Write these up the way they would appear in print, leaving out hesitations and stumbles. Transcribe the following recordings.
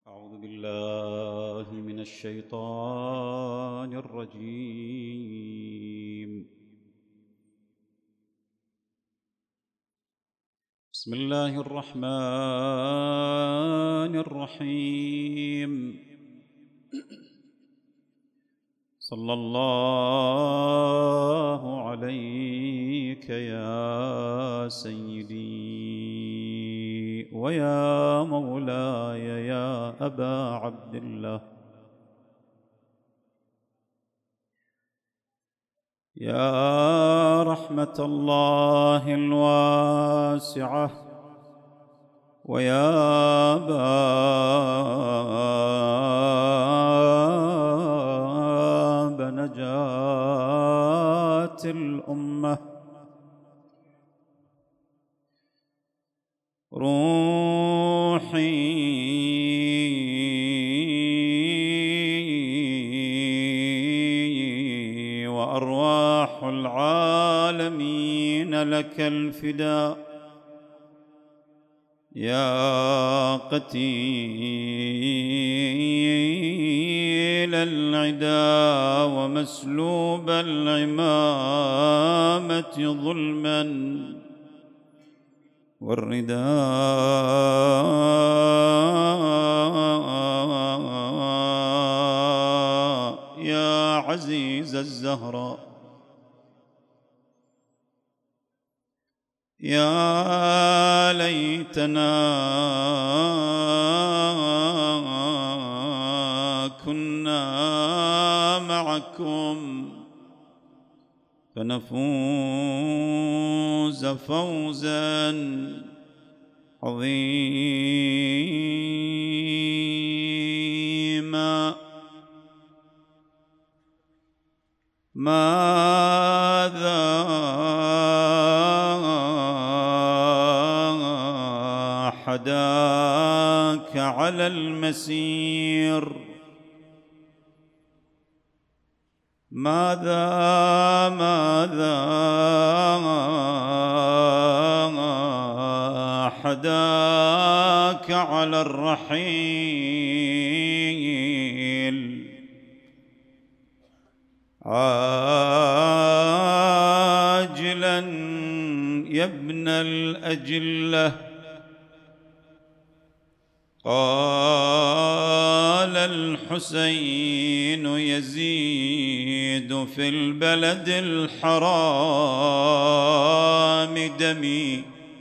أعوذ بالله من الشيطان الرجيم. بسم الله الرحمن الرحيم. صلى الله عليك يا سيدي ويا مولاي يا أبا عبد الله، يا رحمة الله الواسعة ويا باب نجاة الأمة، روحي وأرواح العالمين لك الفداء، يا قتيل العدا ومسلوب العمامة ظلما والرداء، يا عزيز الزهراء، يا ليتنا كنا معكم فنفوز فوزا عظيما. ماذا حداك على المسير؟ ماذا حداك على الرحيل؟ عاجلا يا ابن الأجلة، قال الحسين يزيد في البلد الحرام دمي،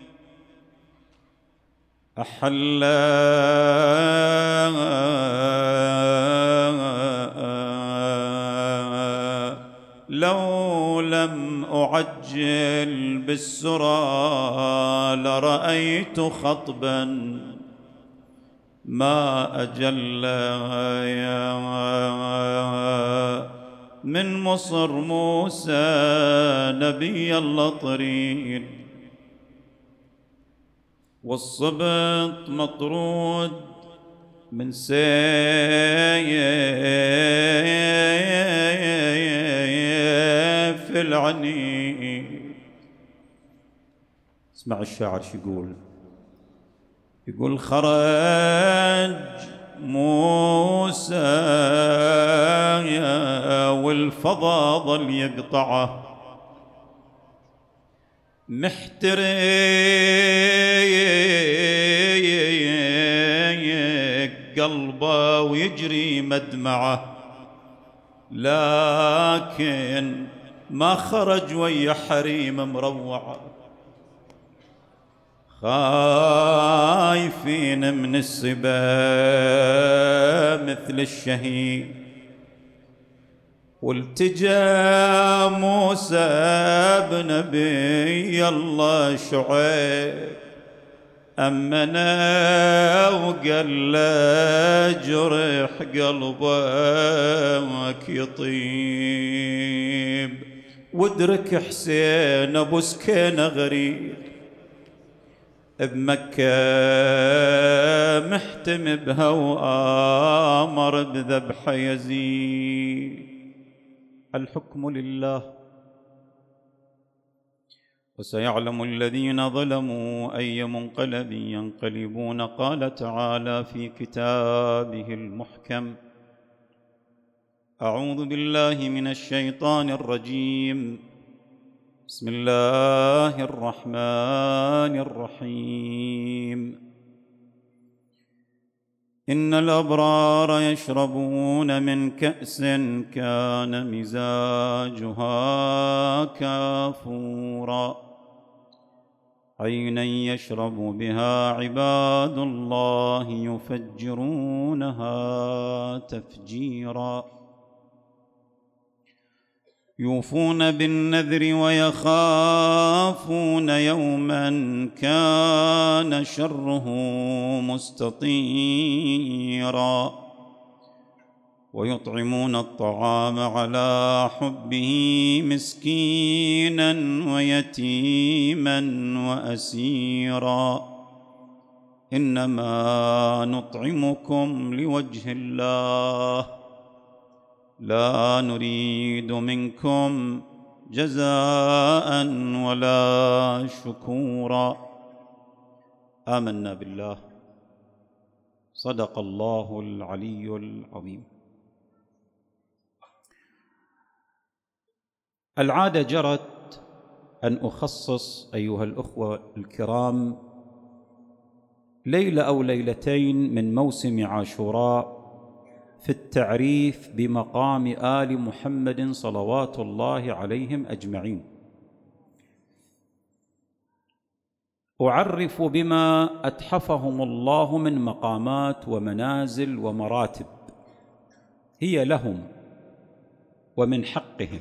أحل لو لم أعجل بالسرى لرأيت خطبا ما أجل من مصر موسى نبي الله طريد، والصبط مطرود من سيف العنيد. اسمع الشاعر شو يقول خرج موسى والفضا ظل يقطعه، محترق قلبه ويجري مدمعه، لكن ما خرج ويا حريم مروعه، خايفين من الصبا مثل الشهيد. والتجا موسى بنبي الله شعيب، أمنا وقال له جرح قلبك يطيب، وادرك حسين أبو سكينة غريب بمكة محتم بها وآمر بذبح يزيد. الحكم لله وسيعلم الذين ظلموا أي منقلب ينقلبون. قال تعالى في كتابه المحكم: أعوذ بالله من الشيطان الرجيم. بسم الله الرحمن الرحيم. إن الأبرار يشربون من كأس كان مزاجها كافورا عينا يشرب بها عباد الله يفجرونها تفجيرا يوفون بالنذر ويخافون يوما كان شره مستطيرا ويطعمون الطعام على حبه مسكينا ويتيما وأسيرا إنما نطعمكم لوجه الله لا نريد منكم جزاء ولا شكورا. آمنا بالله. صدق الله العلي العظيم. العادة جرت أن أخصص أيها الأخوة الكرام ليلة أو ليلتين من موسم عاشوراء في التعريف بمقام آل محمد صلوات الله عليهم أجمعين. أعرف بما أتحفهم الله من مقامات ومنازل ومراتب هي لهم ومن حقهم،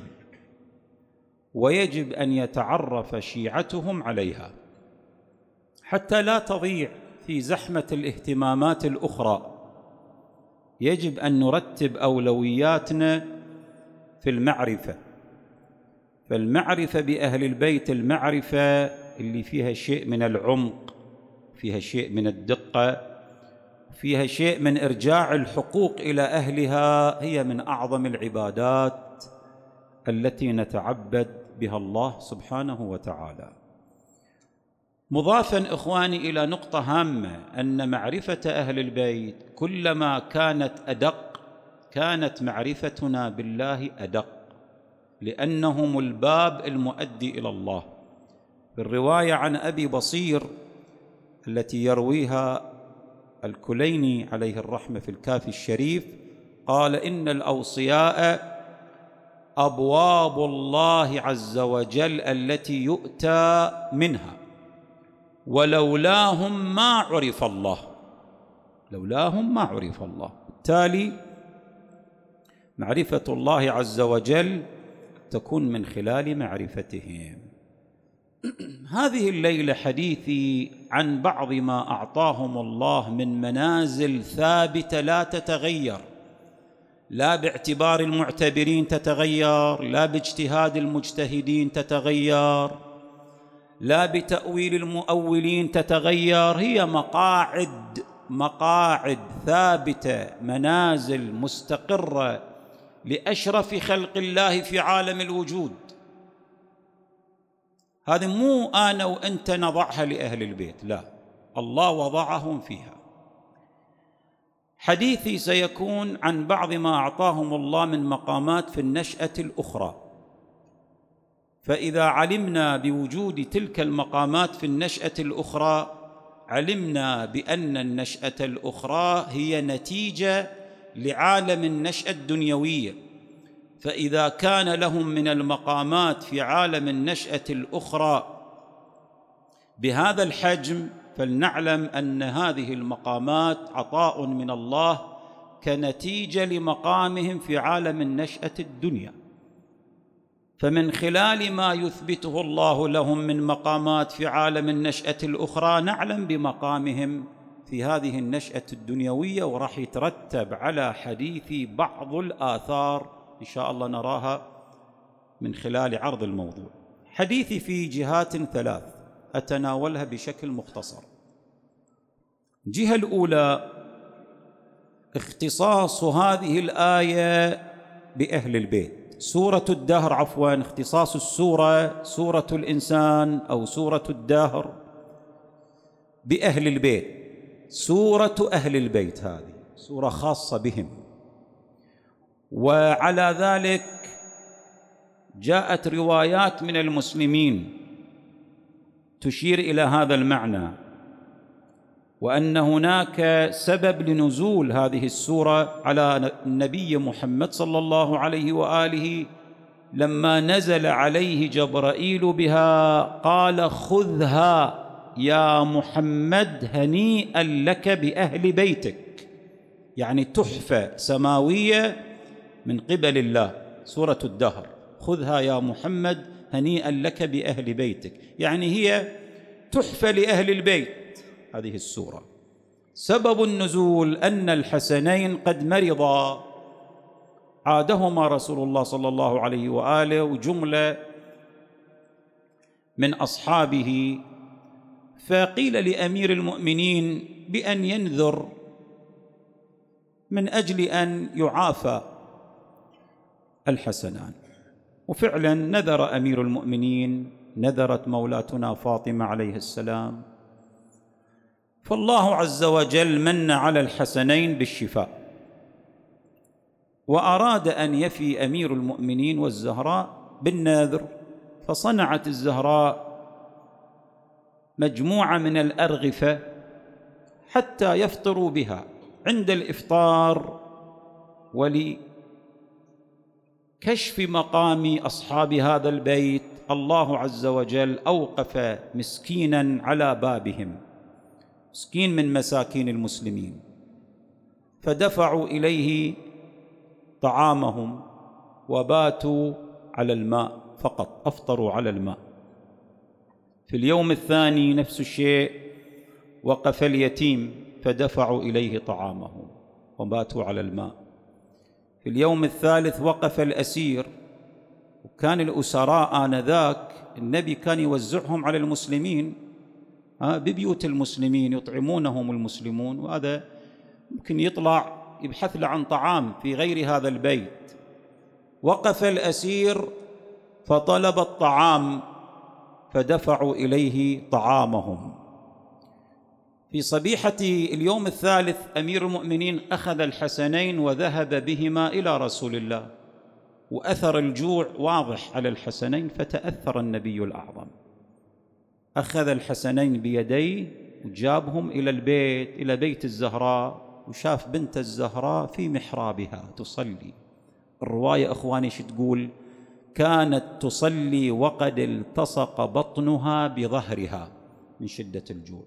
ويجب أن يتعرف شيعتهم عليها حتى لا تضيع في زحمة الاهتمامات الأخرى. يجب أن نرتب أولوياتنا في المعرفة، فالمعرفة بأهل البيت المعرفة اللي فيها شيء من العمق، فيها شيء من الدقة، فيها شيء من إرجاع الحقوق إلى أهلها، هي من أعظم العبادات التي نتعبد بها الله سبحانه وتعالى. مضافاً إخواني إلى نقطة هامة، أن معرفة أهل البيت كلما كانت أدق كانت معرفتنا بالله أدق، لأنهم الباب المؤدي إلى الله. في الرواية عن أبي بصير التي يرويها الكليني عليه الرحمة في الكافي الشريف، قال: إن الأوصياء أبواب الله عز وجل التي يؤتى منها، ولولاهم ما عرف الله. لولاهم ما عرف الله. بالتالي معرفة الله عز وجل تكون من خلال معرفتهم. هذه الليلة حديثي عن بعض ما أعطاهم الله من منازل ثابتة لا تتغير، لا باعتبار المعتبرين تتغير، لا باجتهاد المجتهدين تتغير، لا بتأويل المؤولين تتغير. هي مقاعد ثابتة، منازل مستقرة لأشرف خلق الله في عالم الوجود. هذه مو أنا وأنت نضعها لأهل البيت، لا، الله وضعهم فيها. حديثي سيكون عن بعض ما أعطاهم الله من مقامات في النشأة الأخرى. فإذا علمنا بوجود تلك المقامات في النشأة الأخرى، علمنا بأن النشأة الأخرى هي نتيجة لعالم النشأة الدنيوية. فإذا كان لهم من المقامات في عالم النشأة الأخرى بهذا الحجم، فلنعلم أن هذه المقامات عطاء من الله كنتيجة لمقامهم في عالم النشأة الدنيا. فمن خلال ما يثبته الله لهم من مقامات في عالم النشأة الأخرى نعلم بمقامهم في هذه النشأة الدنيوية، وراح يترتب على حديث بعض الآثار إن شاء الله نراها من خلال عرض الموضوع. حديثي في جهات ثلاث أتناولها بشكل مختصر. الجهة الأولى اختصاص هذه الآية بأهل البيت، سورة الدهر، عفواً، اختصاص السورة سورة الإنسان أو سورة الدهر بأهل البيت. سورة أهل البيت هذه سورة خاصة بهم، وعلى ذلك جاءت روايات من المسلمين تشير إلى هذا المعنى، وأن هناك سبب لنزول هذه السورة على النبي محمد صلى الله عليه وآله لما نزل عليه جبرائيل بها قال: خذها يا محمد هنيئا لك بأهل بيتك، يعني تحفة سماوية من قبل الله. سورة الدهر، خذها يا محمد هنيئا لك بأهل بيتك، يعني هي تحفة لأهل البيت هذه السورة. سبب النزول أن الحسنين قد مرضا، عادهما رسول الله صلى الله عليه وآله وجملة من أصحابه، فقيل لأمير المؤمنين بأن ينذر من أجل أن يعافى الحسنان، وفعلا نذر أمير المؤمنين، نذرت مولاتنا فاطمة عليه السلام، فالله عز وجل من على الحسنين بالشفاء، وأراد أن يفي أمير المؤمنين والزهراء بالنذر، فصنعت الزهراء مجموعة من الأرغفة حتى يفطروا بها عند الإفطار. ولكشف مقام أصحاب هذا البيت الله عز وجل أوقف مسكينا على بابهم، مسكين من مساكين المسلمين، فدفعوا إليه طعامهم وباتوا على الماء فقط، أفطروا على الماء. في اليوم الثاني نفس الشيء، وقف اليتيم فدفعوا إليه طعامهم وباتوا على الماء. في اليوم الثالث وقف الأسير، وكان الأسراء آنذاك النبي كان يوزعهم على المسلمين ببيوت المسلمين، يطعمونهم المسلمون، وهذا ممكن يطلع يبحث له عن طعام في غير هذا البيت. وقف الأسير فطلب الطعام فدفعوا إليه طعامهم. في صبيحة اليوم الثالث أمير المؤمنين أخذ الحسنين وذهب بهما إلى رسول الله، وأثر الجوع واضح على الحسنين، فتأثر النبي الأعظم، أخذ الحسنين بيديه وجابهم إلى البيت، إلى بيت الزهراء، وشاف بنت الزهراء في محرابها تصلي. الرواية أخواني شو تقول؟ كانت تصلي وقد التصق بطنها بظهرها من شدة الجوع.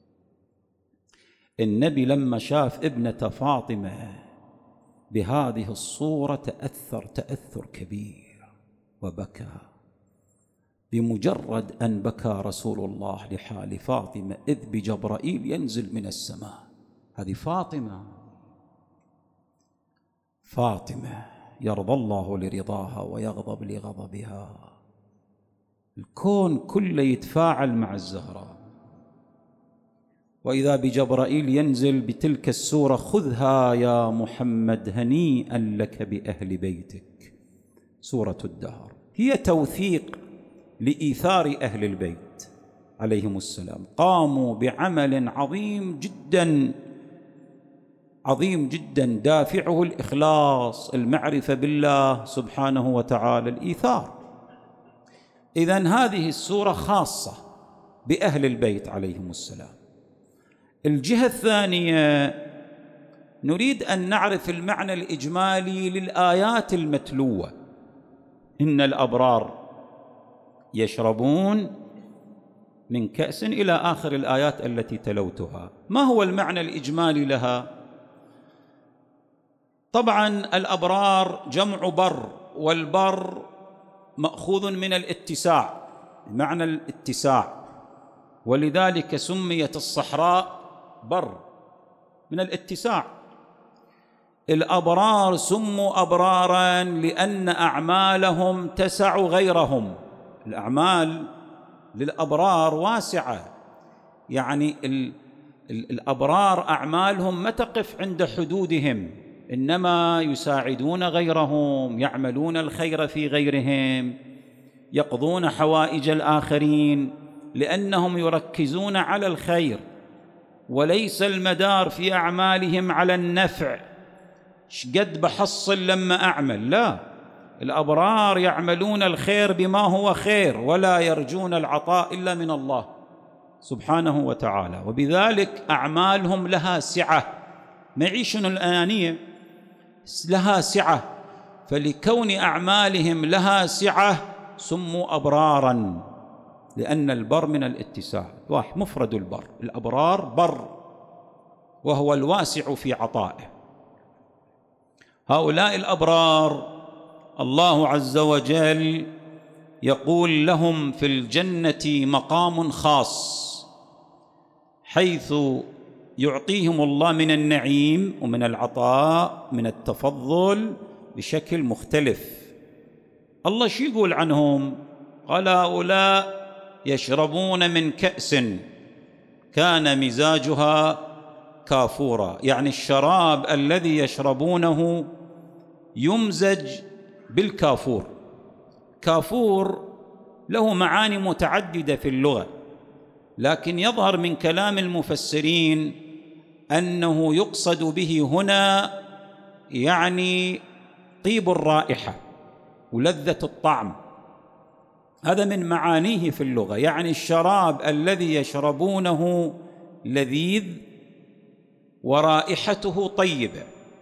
النبي لما شاف ابنة فاطمة بهذه الصورة تأثر كبير وبكى. بمجرد أن بكى رسول الله لحال فاطمة إذ بجبرائيل ينزل من السماء. هذه فاطمة يرضى الله لرضاها ويغضب لغضبها، الكون كله يتفاعل مع الزهراء. وإذا بجبرائيل ينزل بتلك السورة: خذها يا محمد هنيئا لك بأهل بيتك. سورة الدهر هي توثيق لإيثار أهل البيت عليهم السلام، قاموا بعمل عظيم جدا دافعه الإخلاص، المعرفة بالله سبحانه وتعالى، الإيثار. إذن هذه السورة خاصة بأهل البيت عليهم السلام. الجهة الثانية نريد أن نعرف المعنى الإجمالي للآيات المتلوة. إن الأبرار يشربون من كأس إلى آخر الآيات التي تلوتها. ما هو المعنى الإجمالي لها؟ طبعا الأبرار جمع بر، والبر مأخوذ من الاتساع، بمعنى الاتساع، ولذلك سميت الصحراء بر من الاتساع. الأبرار سموا أبرارا لأن أعمالهم تسع غيرهم. الأعمال للأبرار واسعة، يعني الأبرار أعمالهم ما تقف عند حدودهم، إنما يساعدون غيرهم، يعملون الخير في غيرهم، يقضون حوائج الآخرين، لأنهم يركزون على الخير، وليس المدار في أعمالهم على النفع، شقد بحصل لما أعمل. لا، الأبرار يعملون الخير بما هو خير، ولا يرجون العطاء إلا من الله سبحانه وتعالى، وبذلك أعمالهم لها سعة، معيشنا الآنية لها سعة، فلكون أعمالهم لها سعة سموا أبراراً، لأن البر من الاتساع، واحد مفرد البر، الأبرار بر وهو الواسع في عطائه. هؤلاء الأبرار الله عز وجل يقول لهم في الجنة مقام خاص، حيث يعطيهم الله من النعيم ومن العطاء من التفضل بشكل مختلف. الله شو يقول عنهم؟ قال: هؤلاء يشربون من كأس كان مزاجها كافورا، يعني الشراب الذي يشربونه يمزج بالكافور. كافور له معاني متعددة في اللغة، لكن يظهر من كلام المفسرين أنه يقصد به هنا يعني طيب الرائحة ولذة الطعم، هذا من معانيه في اللغة، يعني الشراب الذي يشربونه لذيذ ورائحته طيبة.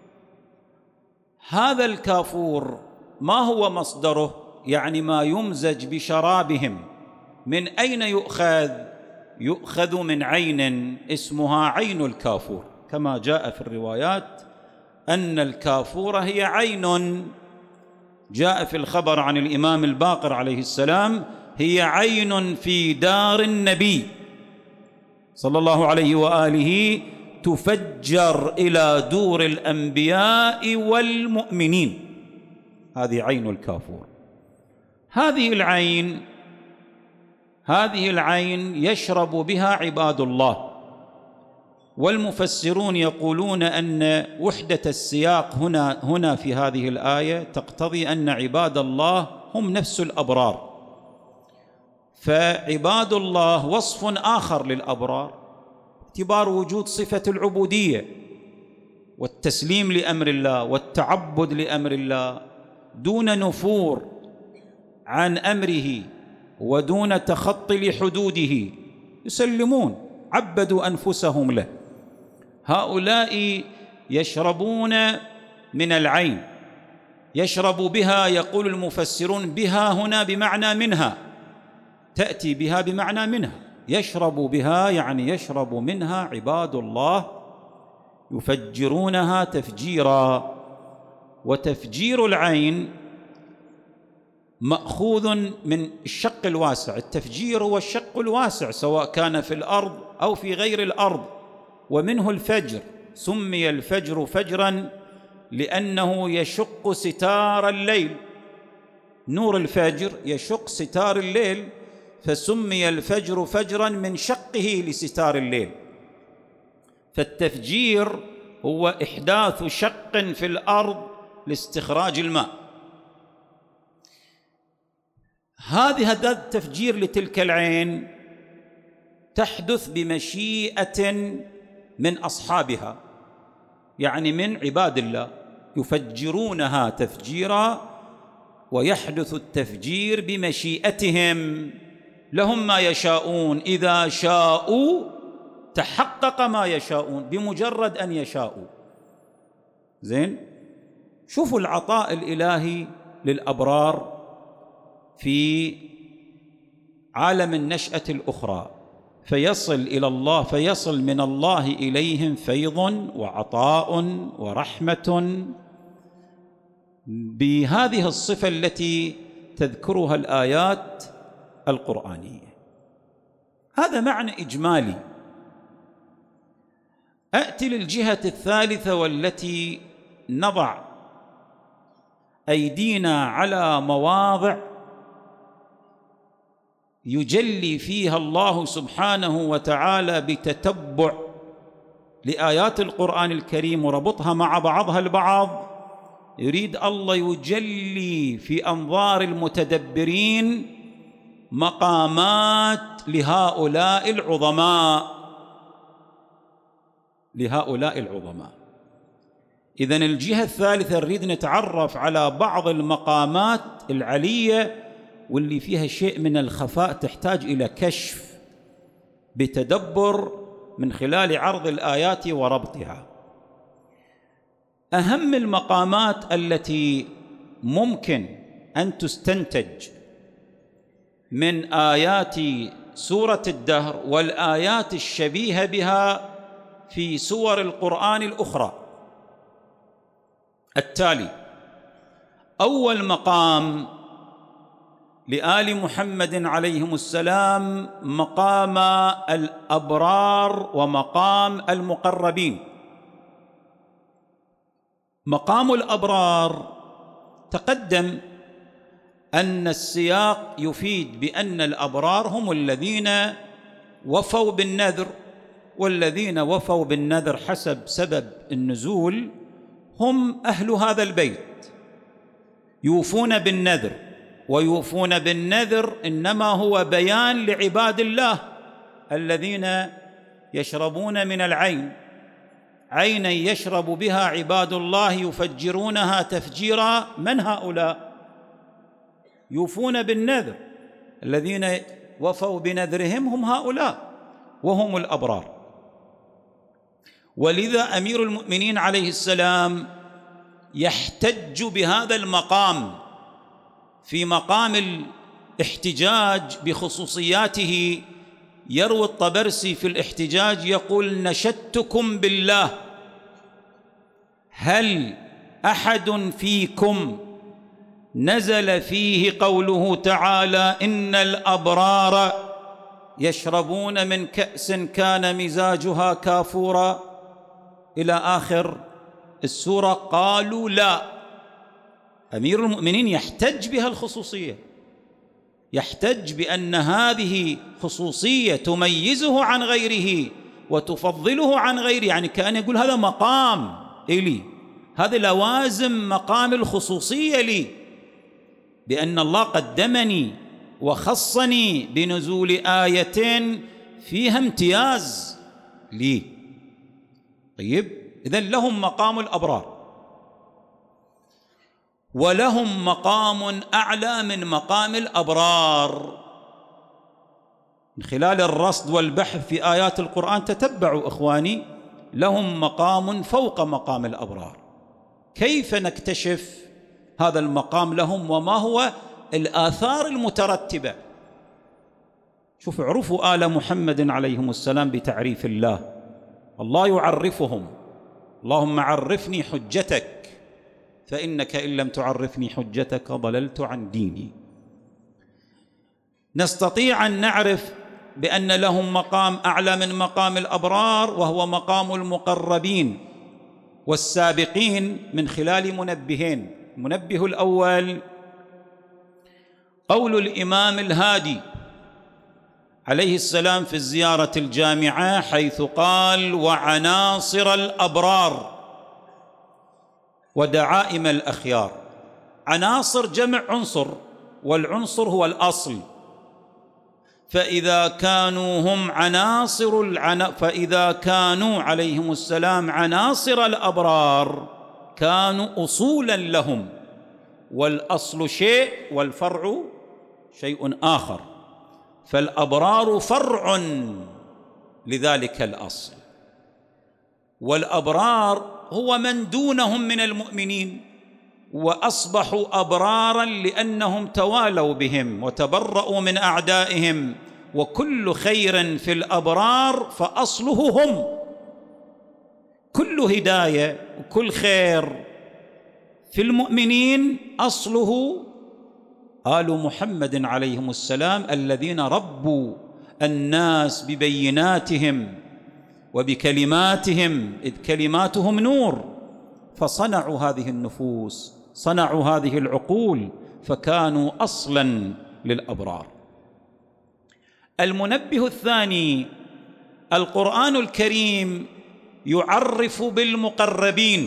هذا الكافور ما هو مصدره؟ يعني ما يمزج بشرابهم من أين يؤخذ؟ يؤخذ من عين اسمها عين الكافور، كما جاء في الروايات أن الكافور هي عين، جاء في الخبر عن الإمام الباقر عليه السلام: هي عين في دار النبي صلى الله عليه وآله تفجر إلى دور الأنبياء والمؤمنين. هذه عين الكافور. هذه العين يشرب بها عباد الله، والمفسرون يقولون أن وحدة السياق هنا في هذه الآية تقتضي أن عباد الله هم نفس الأبرار، فعباد الله وصف آخر للأبرار باعتبار وجود صفة العبودية والتسليم لأمر الله والتعبد لأمر الله دون نفور عن أمره ودون تخطي لحدوده، يسلمون، عبدوا أنفسهم له. هؤلاء يشربون من العين، يشرب بها، يقول المفسرون بها هنا بمعنى منها، تأتي بها بمعنى منها، يشرب بها يعني يشرب منها عباد الله، يفجرونها تفجيرا. وتفجير العين مأخوذ من الشق الواسع، التفجير هو الشق الواسع سواء كان في الأرض أو في غير الأرض، ومنه الفجر، سمي الفجر فجرا لأنه يشق ستار الليل، نور الفجر يشق ستار الليل، فسمي الفجر فجرا من شقه لستار الليل. فالتفجير هو إحداث شق في الأرض لاستخراج الماء. هذا التفجير لتلك العين تحدث بمشيئة من أصحابها، يعني من عباد الله، يفجرونها تفجيرا، ويحدث التفجير بمشيئتهم، لهم ما يشاءون، إذا شاءوا تحقق ما يشاءون بمجرد أن يشاءوا. زين، شوفوا العطاء الإلهي للأبرار في عالم النشأة الأخرى، فيصل إلى الله، فيصل من الله إليهم فيض وعطاء ورحمة بهذه الصفة التي تذكرها الآيات القرآنية. هذا معنى إجمالي. أأتي للجهة الثالثة، والتي نضع أيدينا على مواضع يجلي فيها الله سبحانه وتعالى بتتبع لآيات القرآن الكريم وربطها مع بعضها البعض، يريد الله يجلي في أنظار المتدبرين مقامات لهؤلاء العظماء. إذن الجهة الثالثة نريد نتعرف على بعض المقامات العلية واللي فيها شيء من الخفاء تحتاج إلى كشف بتدبر من خلال عرض الآيات وربطها. أهم المقامات التي ممكن أن تستنتج من آيات سورة الدهر والآيات الشبيهة بها في سور القرآن الأخرى التالي: أول مقام لآل محمد عليهم السلام مقام الأبرار ومقام المقربين. مقام الأبرار تقدم أن السياق يفيد بأن الأبرار هم الذين وفوا بالنذر، والذين وفوا بالنذر حسب سبب النزول هم أهل هذا البيت، يوفون بالنذر، ويوفون بالنذر إنما هو بيان لعباد الله الذين يشربون من العين، عينا يشرب بها عباد الله يفجرونها تفجيرا. من هؤلاء؟ يوفون بالنذر، الذين وفوا بنذرهم هم هؤلاء وهم الأبرار. ولذا أمير المؤمنين عليه السلام يحتج بهذا المقام في مقام الاحتجاج بخصوصياته. يروي الطبرسي في الاحتجاج يقول: نشدتكم بالله هل أحد فيكم نزل فيه قوله تعالى: إن الأبرار يشربون من كأس كان مزاجها كافورا إلى آخر السورة؟ قالوا لا. أمير المؤمنين يحتج بها الخصوصية، يحتج بأن هذه خصوصية تميزه عن غيره وتفضله عن غيره، يعني كأن يقول هذا مقام إلي، هذا لوازم مقام الخصوصية لي، بأن الله قدمني وخصني بنزول آية فيها امتياز لي. طيب، إذن لهم مقام الأبرار، ولهم مقام أعلى من مقام الأبرار. من خلال الرصد والبحث في آيات القرآن تتبعوا إخواني، لهم مقام فوق مقام الأبرار. كيف نكتشف هذا المقام لهم وما هو الآثار المترتبة؟ شوفوا، عرفوا آل محمد عليهم السلام بتعريف الله. الله يعرفهم: اللهم عرفني حجتك فإنك إن لم تعرفني حجتك ضللت عن ديني. نستطيع أن نعرف بأن لهم مقام أعلى من مقام الأبرار، وهو مقام المقربين والسابقين، من خلال منبهين. المنبه الأول قول الإمام الهادي عليه السلام في الزيارة الجامعة، حيث قال: وعناصر الأبرار ودعائم الأخيار. عناصر جمع عنصر، والعنصر هو الأصل، فإذا كانوا هم فإذا كانوا عليهم السلام عناصر الأبرار كانوا أصولا لهم، والأصل شيء والفرع شيء آخر، فالأبرار فرع لذلك الأصل، والأبرار هو من دونهم من المؤمنين، وأصبحوا أبرارا لأنهم توالوا بهم وتبرؤوا من أعدائهم. وكل خير في الأبرار فأصله هم، كل هداية وكل خير في المؤمنين أصله آل محمد عليهم السلام، الذين ربوا الناس ببيناتهم وبكلماتهم، إذ كلماتهم نور، فصنعوا هذه النفوس، صنعوا هذه العقول، فكانوا أصلا للأبرار. المنبه الثاني: القرآن الكريم يعرف بالمقربين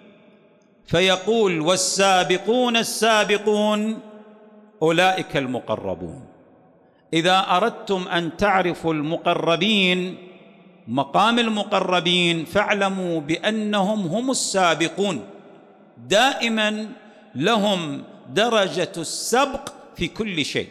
فيقول والسابقون السابقون أولئك المقربون. إذا أردتم أن تعرفوا المقربين، مقام المقربين، فاعلموا بأنهم هم السابقون، دائما لهم درجة السبق في كل شيء.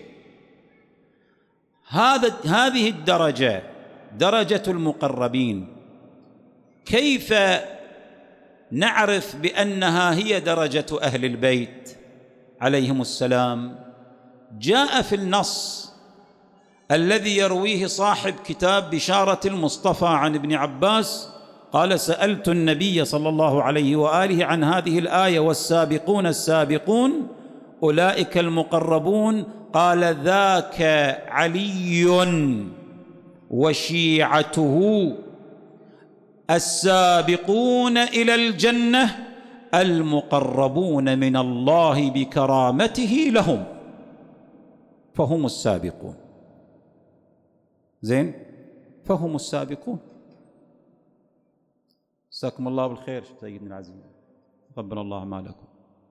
هذه الدرجة، درجة المقربين، كيف نعرف بأنها هي درجة أهل البيت عليهم السلام؟ جاء في النص الذي يرويه صاحب كتاب بشارة المصطفى عن ابن عباس قال: سألت النبي صلى الله عليه وآله عن هذه الآية والسابقون السابقون أولئك المقربون، قال: ذاك علي وشيعته السابقون إلى الجنة المقربون من الله بكرامته لهم، فهم السابقون. زين، فهم السابقون. جزاكم الله بالخير سيدنا العزيز، ربنا الله ما لكم.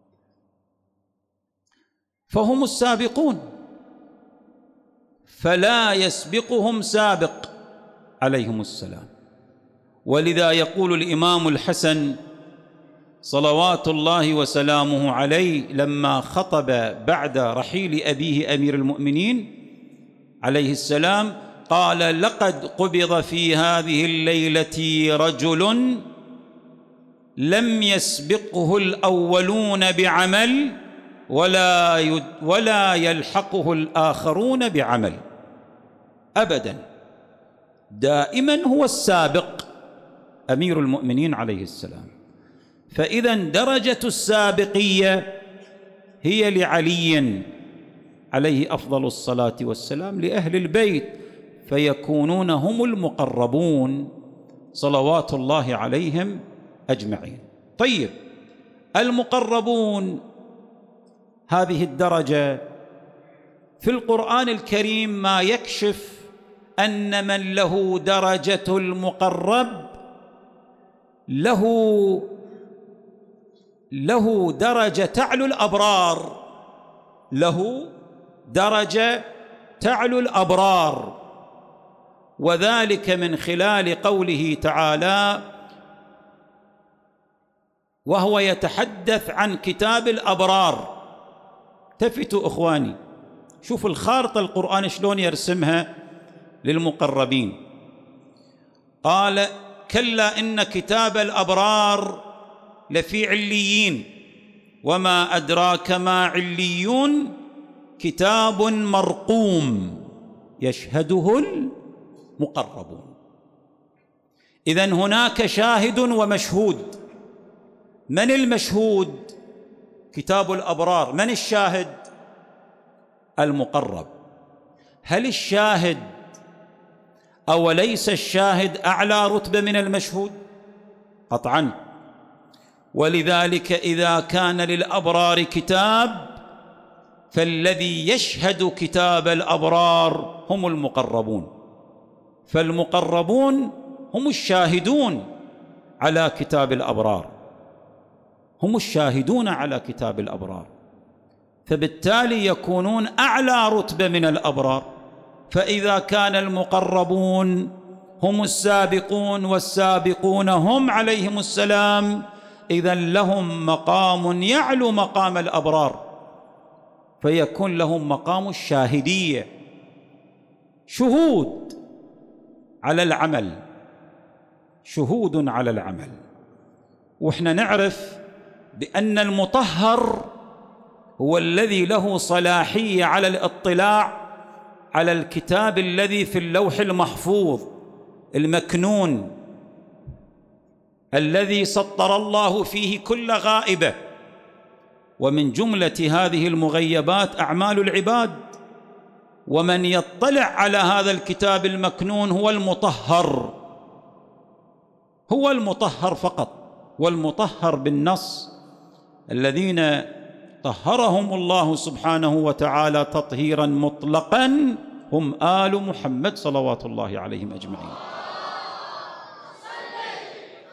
فهم السابقون، فلا يسبقهم سابق عليهم السلام. ولذا يقول الإمام الحسن صلوات الله وسلامه عليه لما خطب بعد رحيل أبيه أمير المؤمنين عليه السلام، قال: لقد قبض في هذه الليلة رجل لم يسبقه الأولون بعمل ولا يلحقه الآخرون بعمل أبدا، دائما هو السابق أمير المؤمنين عليه السلام. فإذا درجة السابقية هي لعلي عليه أفضل الصلاة والسلام، لأهل البيت، فيكونون هم المقربون صلوات الله عليهم أجمعين. طيب، المقربون هذه الدرجة في القرآن الكريم ما يكشف أن من له درجة المقرب له درجة تعلو الأبرار، له درجة تعلو الأبرار، وذلك من خلال قوله تعالى وهو يتحدث عن كتاب الأبرار. التفتوا إخواني، شوفوا الخارطة القرآن شلون يرسمها للمقربين. قال: كلا إن كتاب الأبرار لفي عليين وما أدراك ما عليون كتاب مرقوم يشهده المقربون. إذن هناك شاهد ومشهود. من المشهود؟ كتاب الأبرار. من الشاهد؟ المقرب. هل الشاهد أو ليس الشاهد أعلى رتبة من المشهود؟ قطعاً. ولذلك إذا كان للأبرار كتاب فالذي يشهد كتاب الأبرار هم المقربون، فالمقربون هم الشاهدون على كتاب الأبرار، هم الشاهدون على كتاب الأبرار، فبالتالي يكونون أعلى رتبة من الأبرار. فإذا كان المقربون هم السابقون والسابقون هم عليهم السلام، إذن لهم مقام يعلو مقام الأبرار، فيكون لهم مقام الشاهدية، شهود على العمل، شهود على العمل. وإحنا نعرف بأن المطهر هو الذي له صلاحية على الاطلاع على الكتاب الذي في اللوح المحفوظ المكنون الذي سطر الله فيه كل غائبة، ومن جملة هذه المغيبات أعمال العباد، ومن يطلع على هذا الكتاب المكنون هو المطهر، هو المطهر فقط. والمطهر بالنص الذين طهرهم الله سبحانه وتعالى تطهيرا مطلقا هم آل محمد صلوات الله عليهم أجمعين.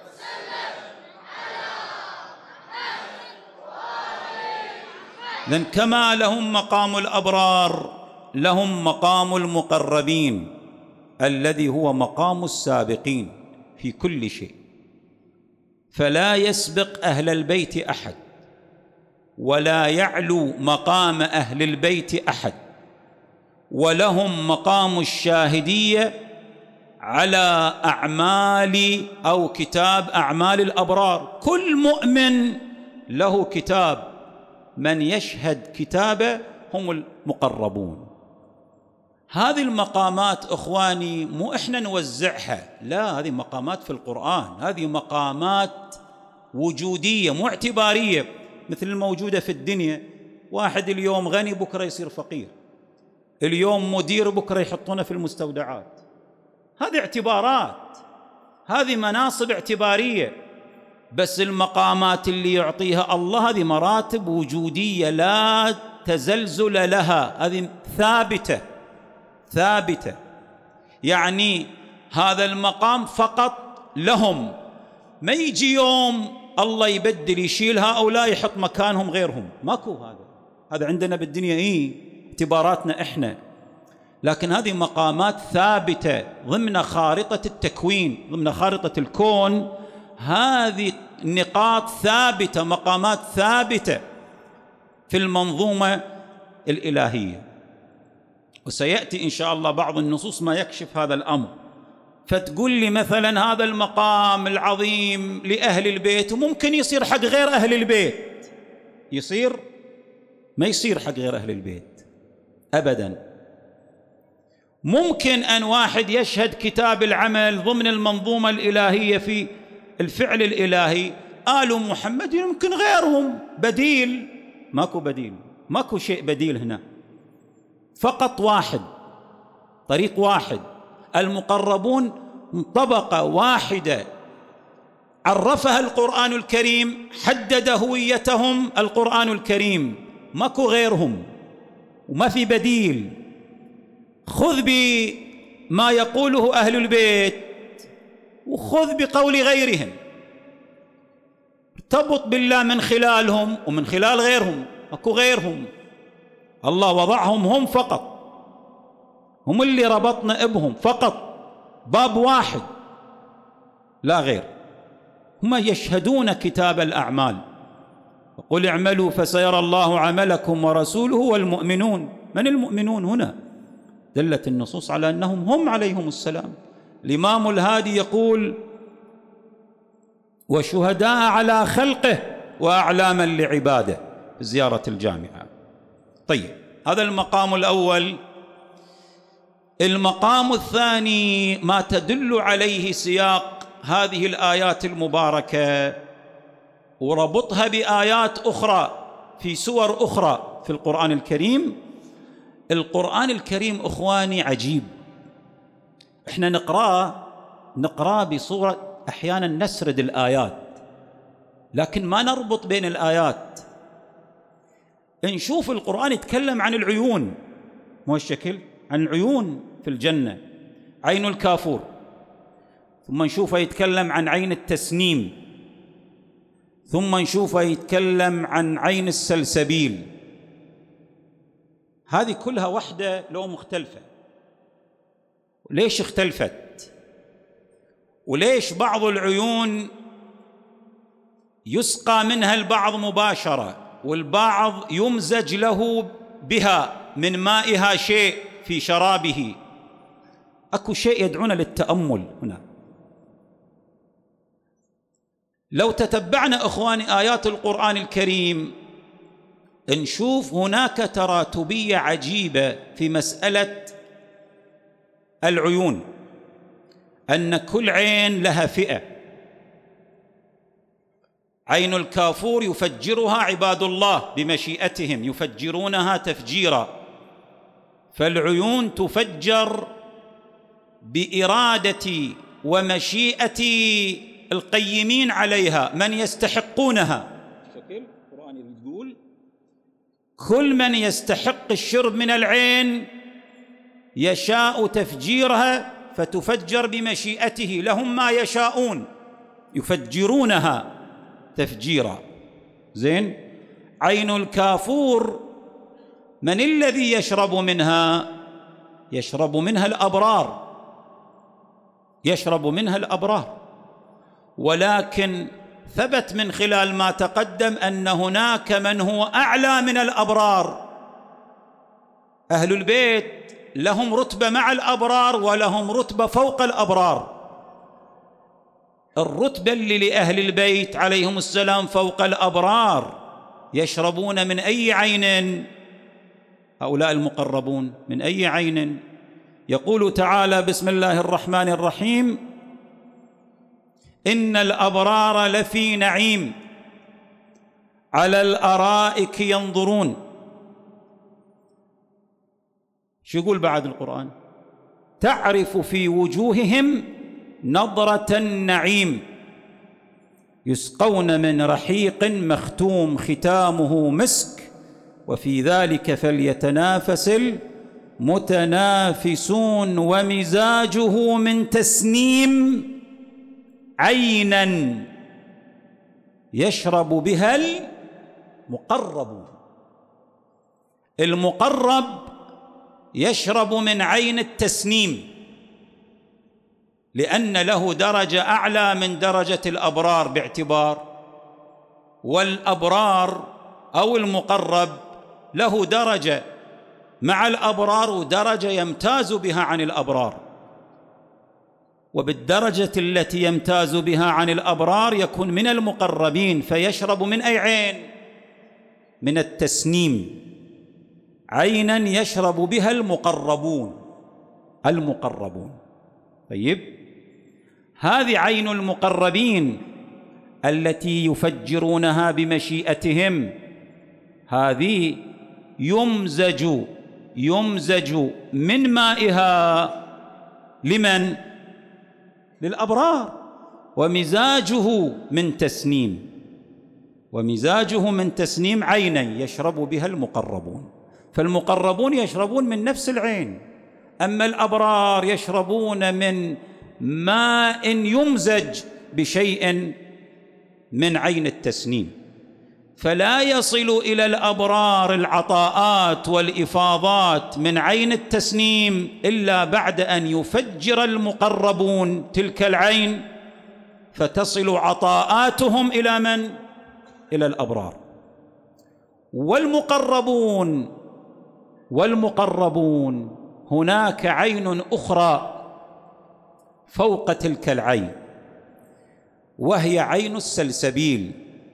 لأن كما لهم مقام الأبرار لهم مقام المقربين الذي هو مقام السابقين في كل شيء. فلا يسبق أهل البيت أحد ولا يعلو مقام أهل البيت أحد، ولهم مقام الشاهدية على أعمال أو كتاب أعمال الأبرار. كل مؤمن له كتاب، من يشهد كتابه هم المقربون. هذه المقامات أخواني مو إحنا نوزعها، لا، هذه مقامات في القرآن، هذه مقامات وجودية مو اعتبارية مثل الموجودة في الدنيا. واحد اليوم غني بكرة يصير فقير، اليوم مدير بكرة يحطونه في المستودعات. هذه اعتبارات، هذه مناصب اعتبارية. بس المقامات اللي يعطيها الله هذه مراتب وجودية لا تزلزل لها، هذه ثابتة. يعني هذا المقام فقط لهم، ما يجي يوم الله يبدل يشيل هؤلاء يحط مكانهم غيرهم، ماكو. هذا عندنا بالدنيا اعتباراتنا إحنا، لكن هذه مقامات ثابتة ضمن خارطة التكوين، ضمن خارطة الكون. هذه نقاط ثابتة، مقامات ثابتة في المنظومة الإلهية. وسيأتي إن شاء الله بعض النصوص ما يكشف هذا الأمر. فتقول لي مثلا هذا المقام العظيم لأهل البيت وممكن يصير حق غير أهل البيت، ما يصير حق غير أهل البيت أبدا. ممكن أن واحد يشهد كتاب العمل ضمن المنظومة الإلهية في الفعل الإلهي، آل محمد يمكن غيرهم بديل، ماكو بديل، ماكو شيء بديل هنا، فقط واحد، طريق واحد. المقربون طبقة واحدة عرفها القرآن الكريم، حدد هويتهم القرآن الكريم، ماكو غيرهم وما في بديل. خذ بما يقوله أهل البيت وخذ بقول غيرهم، ارتبط بالله من خلالهم ومن خلال غيرهم، ماكو غيرهم. الله وضعهم هم فقط، هم اللي ربطنا بهم فقط، باب واحد لا غير. هم يشهدون كتاب الأعمال، وقل اعملوا فسيرى الله عملكم ورسوله والمؤمنون. من المؤمنون هنا؟ دلت النصوص على أنهم هم عليهم السلام. الإمام الهادي يقول: وشهداء على خلقه وأعلاما لعباده، في زيارة الجامعة. طيب، هذا المقام الأول. المقام الثاني ما تدل عليه سياق هذه الآيات المباركة، وربطها بآيات أخرى في سور أخرى في القرآن الكريم. القرآن الكريم أخواني عجيب، إحنا نقرأ بصورة، أحيانا نسرد الآيات لكن ما نربط بين الآيات. نشوف القرآن يتكلم عن العيون، مو الشكل، عن العيون في الجنة، عين الكافور، ثم نشوفه يتكلم عن عين التسنيم، ثم نشوفه يتكلم عن عين السلسبيل. هذه كلها وحدة لو مختلفة. ليش اختلفت؟ وليش بعض العيون يسقى منها البعض مباشرة والبعض يمزج له بها من مائها شيء في شرابه؟ أكو شيء يدعونا للتأمل هنا. لو تتبعنا أخواني آيات القرآن الكريم نشوف هناك تراتبية عجيبة في مسألة العيون، أن كل عين لها فئة. عين الكافور يفجرها عباد الله بمشيئتهم، يفجرونها تفجيرا. فالعيون تفجر بإرادة ومشيئة القيمين عليها، من يستحقونها. شكل القرآن يقول: كل من يستحق الشرب من العين يشاء تفجيرها فتفجر بمشيئته، لهم ما يشاءون، يفجرونها تفجيرا. زين، عين الكافور من الذي يشرب منها؟ يشرب منها الأبرار، يشرب منها الأبرار. ولكن ثبت من خلال ما تقدم أن هناك من هو أعلى من الأبرار. أهل البيت لهم رتبة مع الأبرار ولهم رتبة فوق الأبرار. الرتبة اللي لأهل البيت عليهم السلام فوق الأبرار يشربون من أي عين؟ هؤلاء المقربون من أي عين؟ يقول تعالى: بسم الله الرحمن الرحيم: إن الأبرار لفي نعيم على الأرائك ينظرون. شو يقول بعد القرآن؟ تعرف في وجوههم نضرة النعيم يسقون من رحيق مختوم ختامه مسك وفي ذلك فليتنافس المتنافسون ومزاجه من تسنيم عينا يشرب بها المقربون. المقرب يشرب من عين التسنيم لأن له درجة أعلى من درجة الأبرار باعتبار، والأبرار أو المقرب له درجة مع الأبرار ودرجة يمتاز بها عن الأبرار، وبالدرجة التي يمتاز بها عن الأبرار يكون من المقربين، فيشرب من أي عين؟ من التسنيم، عينا يشرب بها المقربون. طيب، هذه عين المقربين التي يفجرونها بمشيئتهم، هذه يمزج من مائها لمن؟ للأبرار، ومزاجه من تسنيم عينا يشرب بها المقربون. فالمقربون يشربون من نفس العين، أما الأبرار يشربون من ماء يمزج بشيء من عين التسنيم. فلا يصل إلى الأبرار العطاءات والإفاضات من عين التسنيم إلا بعد أن يفجر المقربون تلك العين فتصل عطاءاتهم إلى من؟ إلى الأبرار. والمقربون هناك عين أخرى فوق تلك العين، وهي عين السلسبيل،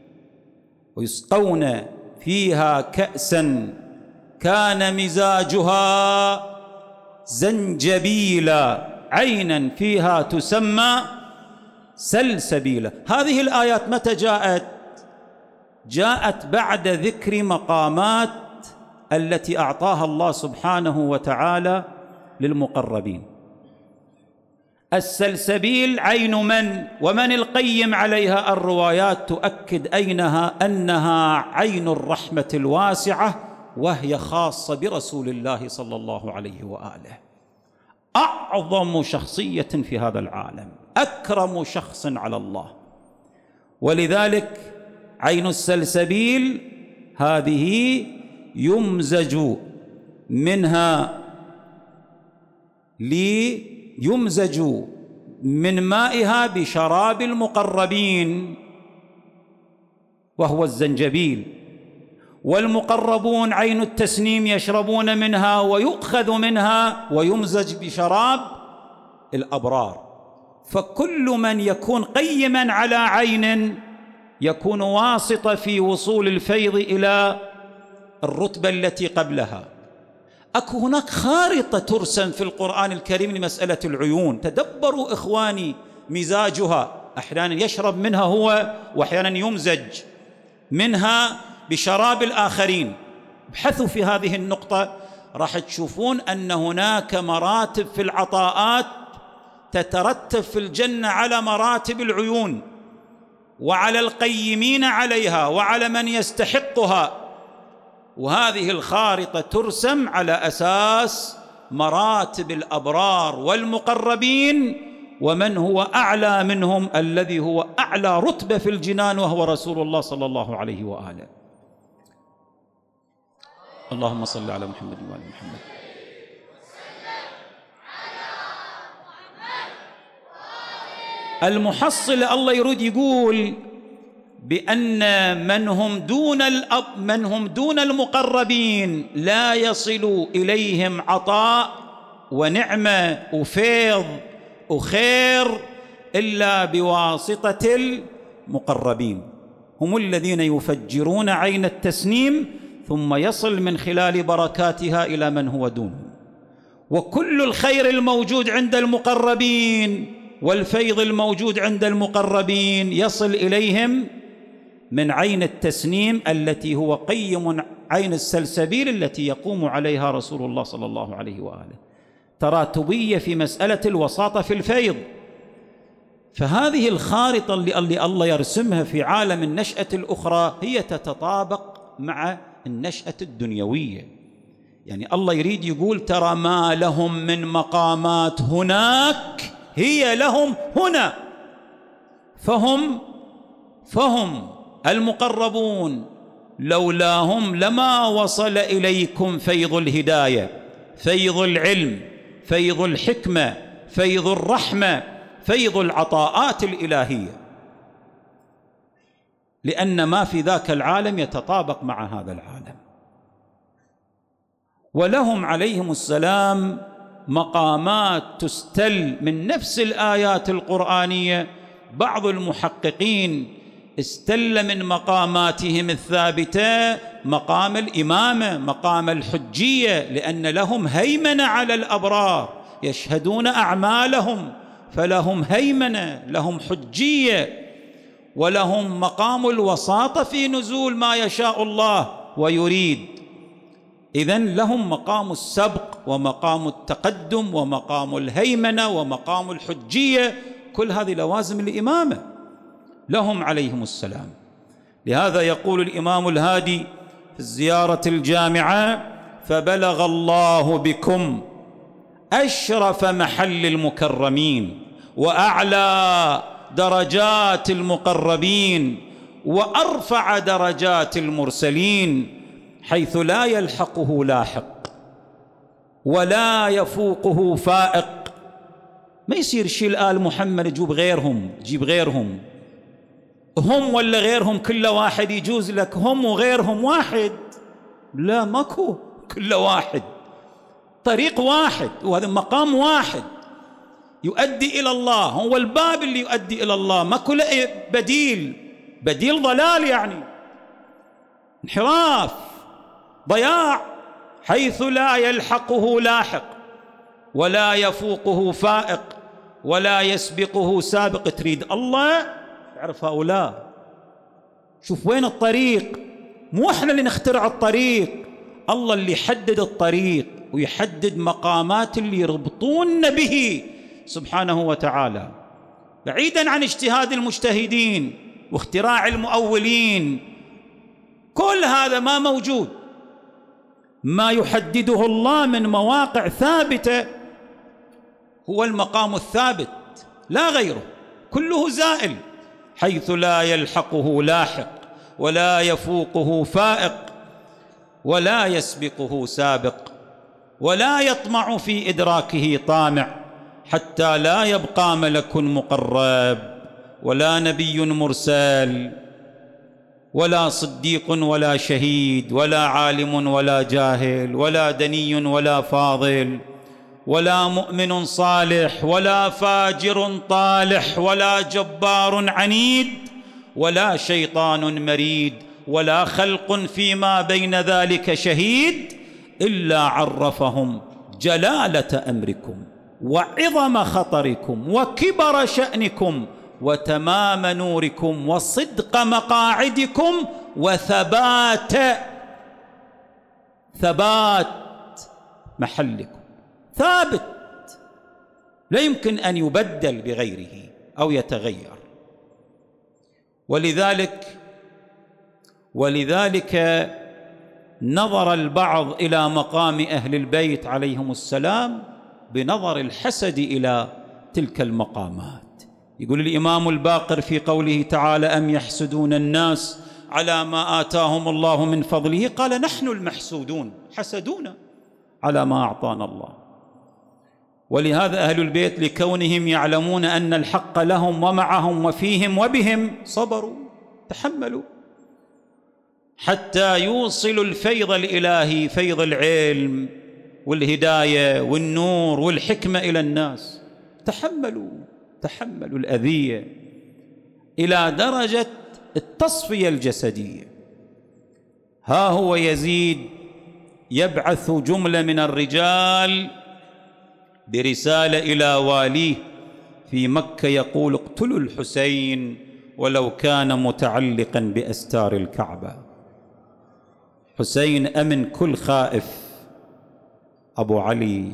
ويسقون فيها كأسا كان مزاجها زنجبيلا عينا فيها تسمى سلسبيلا. هذه الآيات متى جاءت بعد ذكر مقامات التي أعطاها الله سبحانه وتعالى للمقربين. السلسبيل عين من؟ ومن القيم عليها الروايات تؤكد أنها عين الرحمة الواسعة، وهي خاصة برسول الله صلى الله عليه وآله، أعظم شخصية في هذا العالم، أكرم شخص على الله. ولذلك عين السلسبيل هذه يمزج من مائها بشراب المقربين وهو الزنجبيل. والمقربون عين التسنيم يشربون منها ويؤخذ منها ويمزج بشراب الأبرار. فكل من يكون قيما على عين يكون واسطة في وصول الفيض إلى الرتبة التي قبلها. هناك خارطة ترسم في القرآن الكريم لمسألة العيون. تدبروا إخواني مزاجها، أحيانا يشرب منها هو وأحيانا يمزج منها بشراب الآخرين. ابحثوا في هذه النقطة راح تشوفون أن هناك مراتب في العطاءات تترتب في الجنة على مراتب العيون، وعلى القيمين عليها، وعلى من يستحقها. وهذه الخارطة ترسم على أساس مراتب الأبرار والمقربين، ومن هو أعلى منهم الذي هو أعلى رتبة في الجنان وهو رسول الله صلى الله عليه وآله. اللهم صل على محمد وآل محمد. المحصل الله يريد يقول بأن من هم دون المقربين لا يصل إليهم عطاء ونعمة وفيض وخير إلا بواسطة المقربين، هم الذين يفجرون عين التسنيم ثم يصل من خلال بركاتها إلى من هو دونهم. وكل الخير الموجود عند المقربين والفيض الموجود عند المقربين يصل إليهم من عين التسنيم التي هو قيم عين السلسبيل التي يقوم عليها رسول الله صلى الله عليه وآله. تراتبية في مسألة الوساطة في الفيض. فهذه الخارطة اللي الله يرسمها في عالم النشأة الأخرى هي تتطابق مع النشأة الدنيوية. يعني الله يريد يقول ترى ما لهم من مقامات هناك هي لهم هنا، فهم المقربون لولاهم لما وصل إليكم فيض الهداية، فيض العلم، فيض الحكمة، فيض الرحمة، فيض العطاءات الإلهية، لأن ما في ذاك العالم يتطابق مع هذا العالم. ولهم عليهم السلام مقامات تستل من نفس الآيات القرآنية. بعض المحققين استل من مقاماتهم الثابتة مقام الإمامة، مقام الحجية، لأن لهم هيمنة على الأبرار، يشهدون أعمالهم فلهم هيمنة، لهم حجية، ولهم مقام الوساطة في نزول ما يشاء الله ويريد. إذن لهم مقام السبق ومقام التقدم ومقام الهيمنة ومقام الحجية، كل هذه لوازم الإمامة لهم عليهم السلام. لهذا يقول الإمام الهادي في الزيارة الجامعة: فبلغ الله بكم أشرف محل المكرمين وأعلى درجات المقربين وأرفع درجات المرسلين، حيث لا يلحقه لاحق ولا يفوقه فائق. ما يصير شيء آل محمد يجيب غيرهم، هم ولا غيرهم، كل واحد يجوز لك، هم وغيرهم واحد، لا ماكو، كل واحد طريق واحد، وهذا مقام واحد يؤدي إلى الله، هو الباب اللي يؤدي إلى الله، ماكو بديل ضلال، يعني انحراف، ضياع، حيث لا يلحقه لاحق ولا يفوقه فائق ولا يسبقه سابق. تريد الله تعرف هؤلاء، شوف وين الطريق، مو احنا اللي نخترع الطريق، الله اللي يحدد الطريق ويحدد مقامات اللي يربطون به سبحانه وتعالى، بعيدا عن اجتهاد المجتهدين واختراع المؤولين. كل هذا ما موجود، ما يحدده الله من مواقع ثابتة هو المقام الثابت لا غيره، كله زائل، حيث لا يلحقه لاحق ولا يفوقه فائق ولا يسبقه سابق ولا يطمع في إدراكه طامع، حتى لا يبقى ملك مقرب ولا نبي مرسل ولا صديق ولا شهيد ولا عالم ولا جاهل ولا دني ولا فاضل ولا مؤمن صالح ولا فاجر طالح ولا جبار عنيد ولا شيطان مريد ولا خلق فيما بين ذلك شهيد، إلا عرفهم جلالة أمركم وعظم خطركم وكبر شأنكم وتمام نوركم وصدق مقاعدكم وثبات محلكم، ثابت لا يمكن أن يبدل بغيره أو يتغير. ولذلك نظر البعض إلى مقام أهل البيت عليهم السلام بنظر الحسد إلى تلك المقامات. يقول الإمام الباقر في قوله تعالى: أم يحسدون الناس على ما آتاهم الله من فضله؟ قال: نحن المحسودون، حسدونا على ما أعطانا الله. ولهذا أهل البيت لكونهم يعلمون أن الحق لهم ومعهم وفيهم وبهم صبروا، تحملوا حتى يوصلوا الفيض الإلهي، فيض العلم والهداية والنور والحكمة إلى الناس. تحملوا الأذية إلى درجة التصفية الجسدية. ها هو يزيد يبعث جملة من الرجال برسالة إلى واليه في مكة يقول: اقتلوا الحسين ولو كان متعلقا بأستار الكعبة. حسين أمن كل خائف. أبو علي،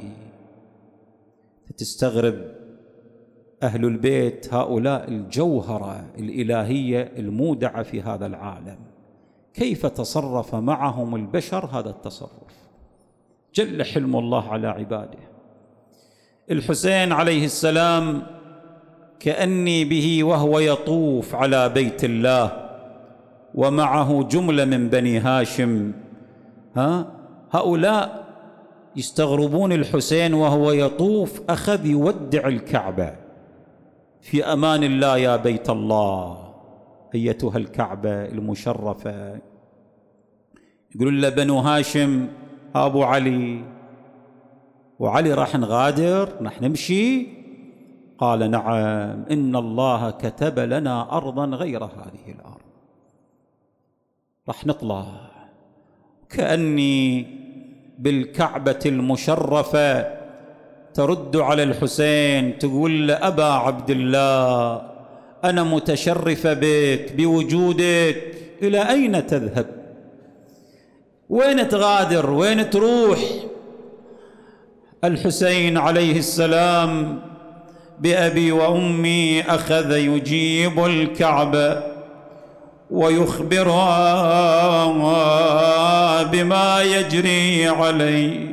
تستغرب أهل البيت هؤلاء الجوهرة الإلهية المودعة في هذا العالم، كيف تصرف معهم البشر هذا التصرف؟ جل حلم الله على عباده. الحسين عليه السلام كأني به وهو يطوف على بيت الله ومعه جملة من بني هاشم، هؤلاء يستغربون الحسين وهو يطوف، أخذ يودع الكعبة: في أمان الله يا بيت الله، أيتها الكعبة المشرفة. يقولون له بنو هاشم: أبو علي، وعلي راح نغادر، راح نمشي؟ قال: نعم، إن الله كتب لنا أرضا غير هذه الأرض، راح نطلع. كأني بالكعبة المشرفة ترد على الحسين تقول له: أبا عبد الله، أنا متشرفة بك بوجودك، إلى أين تذهب؟ وين تغادر؟ وين تروح؟ الحسين عليه السلام بأبي وأمي أخذ يجيب الكعبة ويخبرها بما يجري عليه.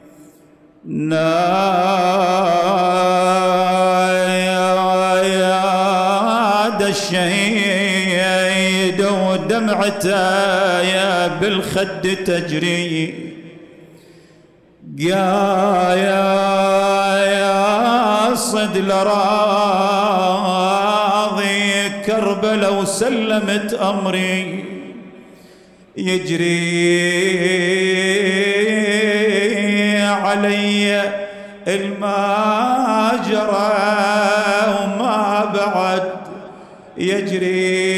نادى الشهيد ودمعته بالخد تجري، يا صد لراضي كربلاء وسلمت أمري، يجري علي الماجرة وما بعد يجري،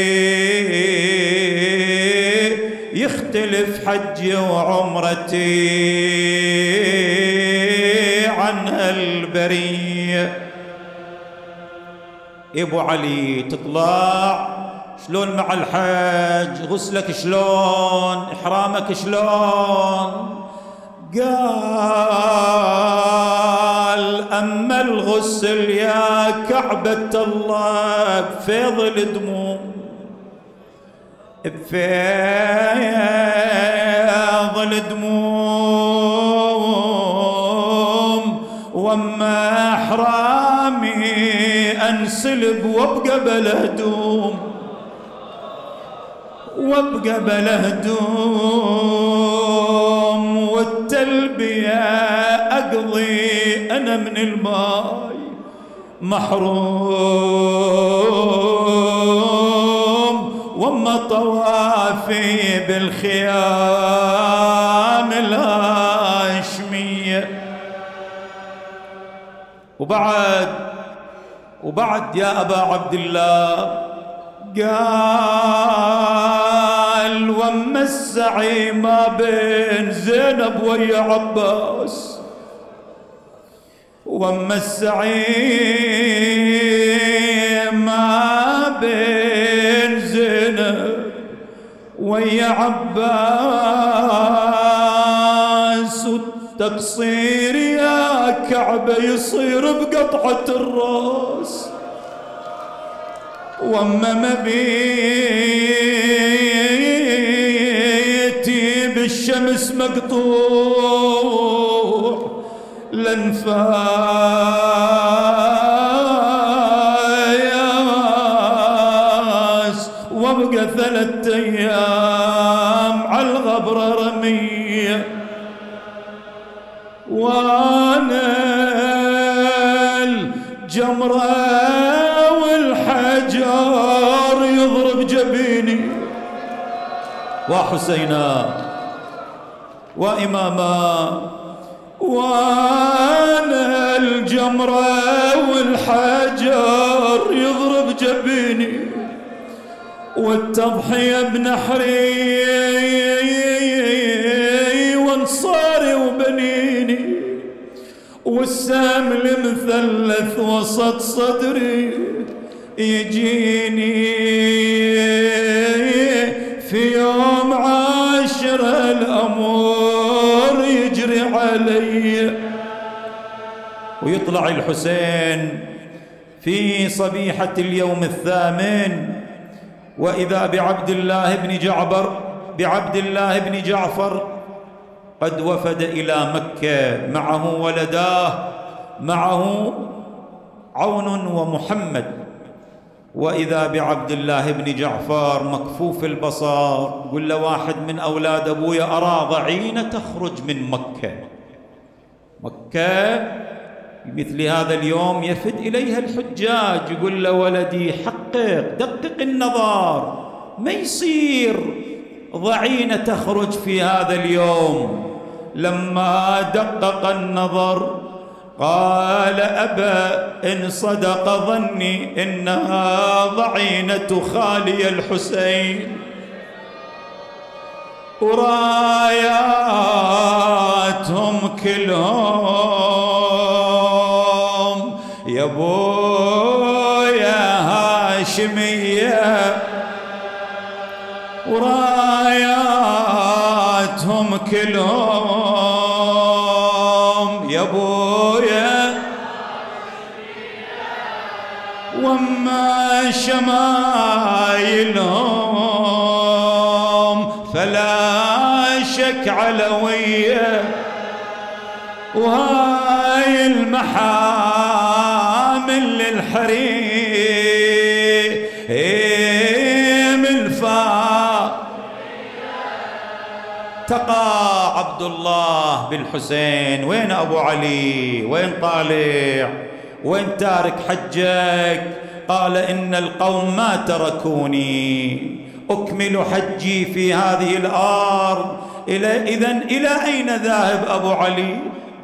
يختلف حجي وعمرتي عن البرية. ابو علي تطلع شلون مع الحج؟ غسلك شلون؟ احرامك شلون؟ قال: اما الغسل يا كعبة الله بفيض الدموع، بفيض الدموم، واما احرامي انسلب وابقى بلا هدوم، وابقى بلا هدوم، والتلبية اقضي انا من الماي محروم، واما طوافي بالخيام الهاشمية. وبعد يا أبا عبد الله، قال: واما السعي ما بين زينب ويا عباس، واما السعي ما بين زينب ويا عباس، والتقصير يا كعبة يصير بقطعة الراس، واما مبيتي بالشمس مقطوع لنفاس، وابقى 3 أيام على الغبرة رمية، وانا الجمرة والحجر يضرب جبيني، وحسينا وإماما، وانا الجمرة والحجر يضرب جبيني، والتضحية بنحري وانصاري وبنيني، والسام المثلث وسط صدري يجيني في يوم 10 الأمور يجري علي. ويطلع الحسين في صبيحة اليوم 8 وإذا بعبد الله بن جعفر قد وفد إلى مكة، معه ولداه، معه عون ومحمد. وإذا بعبد الله بن جعفر مكفوف البصر، يقول له واحد من أولاد أبويا أرى ضعينة تخرج من مكة. مثل هذا اليوم يفد إليها الحجاج، يقول له ولدي حقق دقق النظر، ما يصير ضعينة تخرج في هذا اليوم. لما دقق النظر قال أبا إن صدق ظني إنها ضعينة خالي الحسين، وراياتهم كلهم يا ابويا هاشمية، وراياتهم كلهم يا ابويا، وما شمايلهم فلا شك علوية، وهاي المحامل للحريم الفا. تقى عبد الله بالحسين، وين أبو علي؟ وين طالع؟ وين تارك حجك؟ قال إن القوم ما تركوني أكمل حجي في هذه الأرض. إذن إلى أين ذاهب أبو علي؟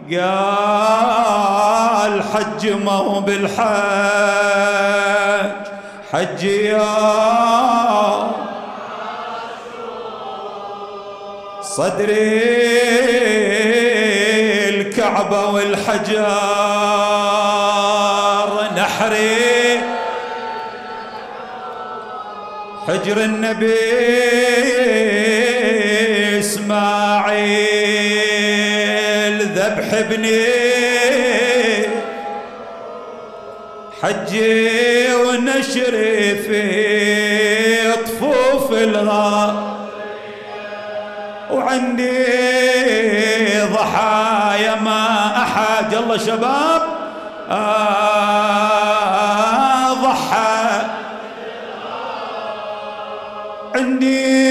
قال حج ما هو بالحج، حجي يا صدري الكعبة والحجر نحري، حجر النبي إسماعيل ذبح ابني، حجي ونشري في طفوف الغار، وعندي ضحايا ما أحد. يلا شباب ضحى، عندي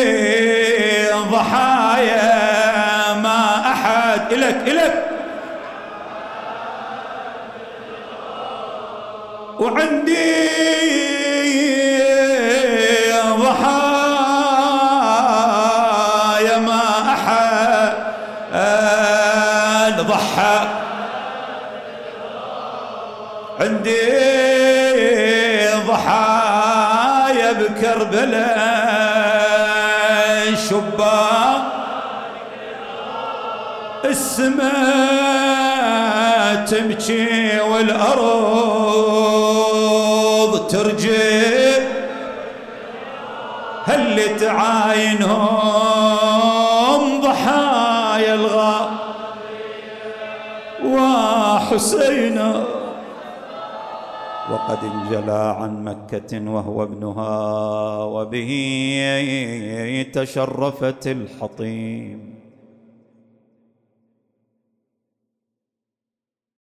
ضحايا ما أحد. إلك وعندي ضحايا ما أحد ضحى، عندي ضحايا بكربلاء، شباك السماء تبكي والأرض ترجف، هل تعاينهم ضحايا الغار وحسينا، وقد انجلى عن مكة وهو ابنها، وبه تشرفت الحطيم.